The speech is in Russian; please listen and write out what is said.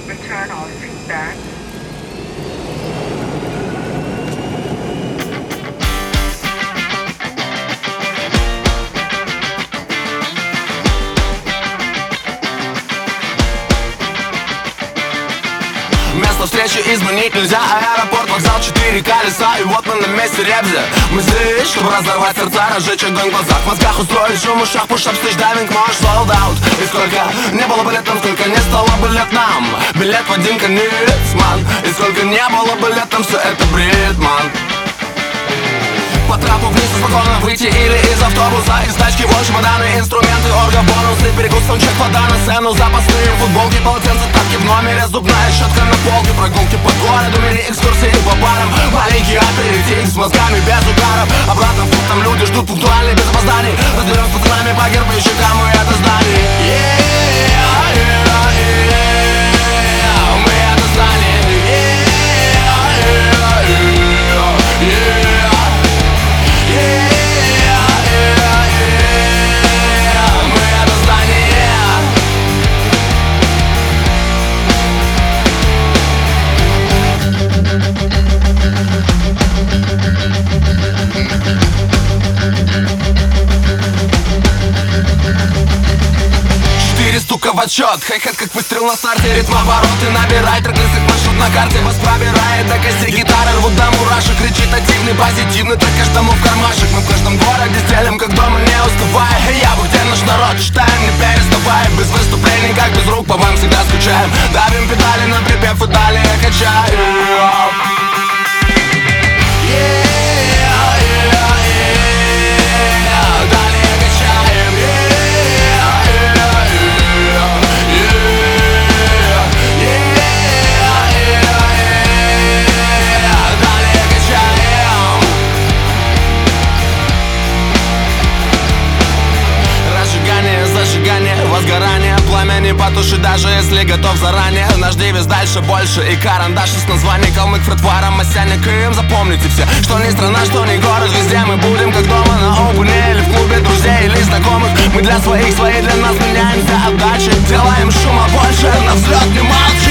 Return all feedback. Место встречи изменить нельзя. Аэропорт, вокзал, 4 колеса. И вот мы на месте Ребзи. Мы здесь, чтобы разорвать сердца, разжечь огонь в глазах, в мозгах, устроить шум в ушах. Пуш-ап, стейдайвинг, можешь sold out. И сколько не было бы лет нам, сколько не стало бы лет нам. Билет в один конец, ман. И сколько не было бы лет нам, все это бред, ман. По трапу вниз спокойно выйти или из автобуса. Из тачки вон чемоданы, инструменты, орга, бонусы. Перекус, саундчек, вода на сцену. Запасные футболки, полотенца, тапки в номере. Зубная щетка на полке, прогулки по городу, мини-экскурсии по барам. Маленький аперитив с мозгами без ударов. Обратно в путь, там люди ждут пунктуально, без опозданий. Разберем с пацанами по гербу и щекам и это здание. Мы это здание. Стука в отчет, хай-хет как выстрел на старте. Ритм обороты, набирай трек-лист как маршрут на карте. Вас пробирает до костей, гитары рвут до мурашек. Кричит активный, позитивный, так каждому в кармашек. Мы в каждом городе стелим, как дома, не уставая. Я бы где наш народ, читаем, не переставая. Без выступлений, как без рук, по вам всегда скучаем. Давим педали на припев и далее качаем. Возгорание, пламя не потуши, даже если готов заранее. Наш девиз дальше, больше и карандаш с названием Калмык, Фредвара, Масяник. И им запомните все, что не страна, что не город. Везде мы будем как дома, на опене или в клубе друзей или знакомых. Мы для своих, свои для нас меняемся отдачи. Делаем шума больше, на взлет не молчим.